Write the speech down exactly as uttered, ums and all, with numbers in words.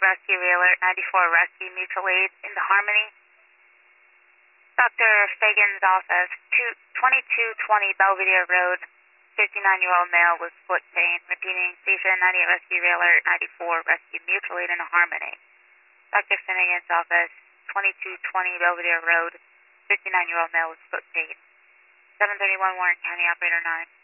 Rescue Alert ninety-four Rescue Mutual Aid into Harmony. Doctor Fagan's office, twenty-two twenty Belvedere Road, fifty-nine-year-old male with foot pain. Repeating, station ninety-eight Rescue Alert ninety-four Rescue Mutual Aid into Harmony. Doctor Finnegan's office, twenty-two twenty Belvedere Road, fifty-nine-year-old male with foot pain. seven thirty-one Warren County, operator nine.